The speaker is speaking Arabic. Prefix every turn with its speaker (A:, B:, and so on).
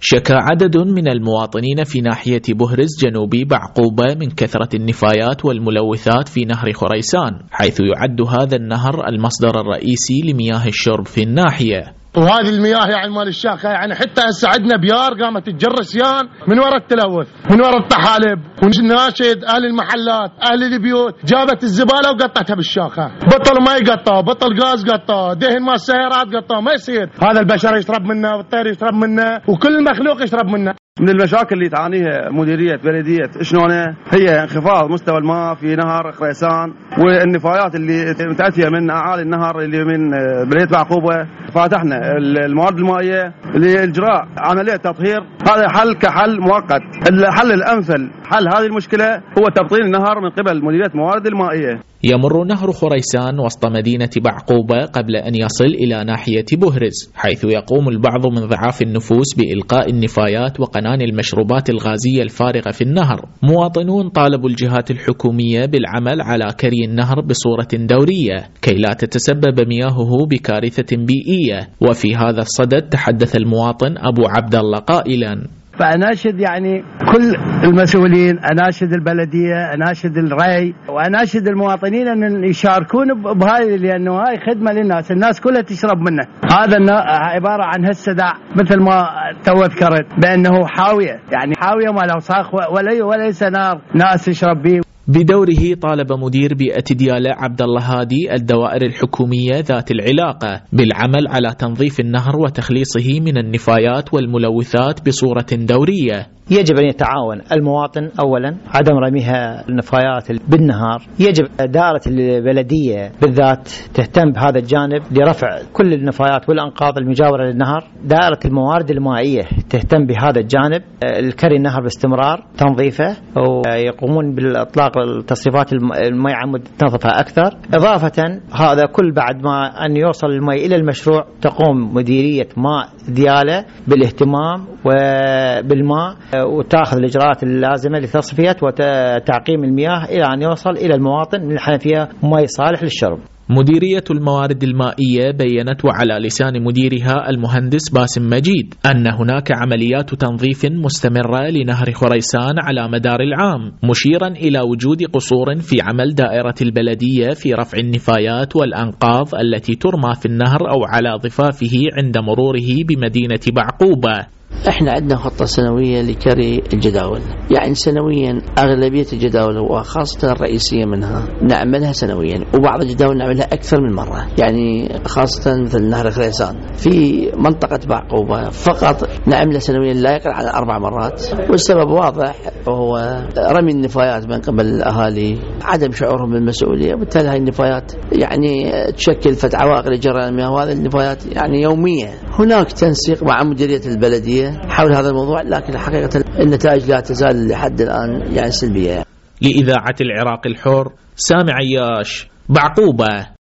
A: شكى عدد من المواطنين في ناحية بهرز جنوبي بعقوبة من كثرة النفايات والملوثات في نهر خريسان، حيث يعد هذا النهر المصدر الرئيسي لمياه الشرب في الناحية.
B: وهذه المياه يعني مال الشاخة، يعني حتى هسه عندنا بيار قامت تجر سيان من وراء التلوث، من وراء الطحالب، وناشد اهل المحلات اهل البيوت جابت الزباله وقطتها بالشاخه، بطل ما يقطع، بطل غاز قطع، دهن مال السيارات قطع، ما يصير. هذا البشر يشرب منه والطير يشرب منه وكل المخلوق يشرب منه.
C: من المشاكل اللي تعانيها مديرية بلدية شنونة هي انخفاض مستوى الماء في نهر خريسان، والنفايات اللي متأتية من أعالي النهر اللي من بلدية بعقوبة. فاتحنا الموارد المائية لإجراء عملية تطهير. هذا حل كحل مؤقت. الحل الأمثل حل هذه المشكلة هو تبطين النهر من قبل مديرية الموارد المائية.
A: يمر نهر خريسان وسط مدينة بعقوبة قبل أن يصل إلى ناحية بهرز، حيث يقوم البعض من ضعاف النفوس بإلقاء النفايات وقنان المشروبات الغازية الفارغة في النهر. مواطنون طالبوا الجهات الحكومية بالعمل على كري النهر بصورة دورية كي لا تتسبب مياهه بكارثة بيئية. وفي هذا الصدد تحدث المواطن أبو عبد الله قائلا:
D: فأناشد يعني كل المسؤولين، أناشد البلدية، أناشد الري، وأناشد المواطنين أن يشاركون بهذه، لأنه هاي خدمة للناس، الناس كلها تشرب منه. هذا عبارة عن هالسدع مثل ما ذكرت بأنه حاوية، يعني حاوية ما له صاخ وليس نار ناس يشرب به.
A: بدوره طالب مدير بيئة ديالى عبد الله هادي الدوائر الحكومية ذات العلاقة بالعمل على تنظيف النهر وتخليصه من النفايات والملوثات بصورة دورية.
E: يجب أن يتعاون المواطن أولا، عدم رميها النفايات بالنهار. يجب دائرة البلدية بالذات تهتم بهذا الجانب لرفع كل النفايات والأنقاض المجاورة للنهر. دائرة الموارد المائية تهتم بهذا الجانب، الكري النهر باستمرار تنظيفه، ويقومون بالإطلاق التصريفات المياه مدة تنظفها أكثر. إضافة هذا كل بعد ما أن يوصل الماء إلى المشروع تقوم مديرية ماء ديالى بالاهتمام بالماء وتأخذ الإجراءات اللازمة لتصفية وتعقيم المياه إلى أن يوصل إلى المواطن من الحنفية ماء صالح للشرب.
A: مديرية الموارد المائية بيّنت وعلى لسان مديرها المهندس باسم مجيد أن هناك عمليات تنظيف مستمرة لنهر خريسان على مدار العام، مشيرا إلى وجود قصور في عمل دائرة البلدية في رفع النفايات والأنقاض التي ترمى في النهر أو على ضفافه عند مروره بمدينة بعقوبة.
F: احنا عندنا خطة سنوية لكري الجداول، يعني سنويا أغلبية الجداول وخاصة الرئيسية منها نعملها سنويا، وبعض الجداول نعملها أكثر من مرة، يعني خاصة مثل نهر خريسان في منطقة بعقوبة فقط نعملها سنويا لا يقل عن 4 مرات. والسبب واضح وهو رمي النفايات من قبل الأهالي، عدم شعورهم بالمسؤولية، وبالتالي هاي النفايات يعني تشكل عوائق لجريان المياه، وهذه النفايات يعني يومية. هناك تنسيق مع مديرية البلدية حول هذا الموضوع، لكن حقيقة النتائج لا تزال لحد الآن يعني سلبية.
A: لإذاعة العراق الحر، سامي عياش، بعقوبة.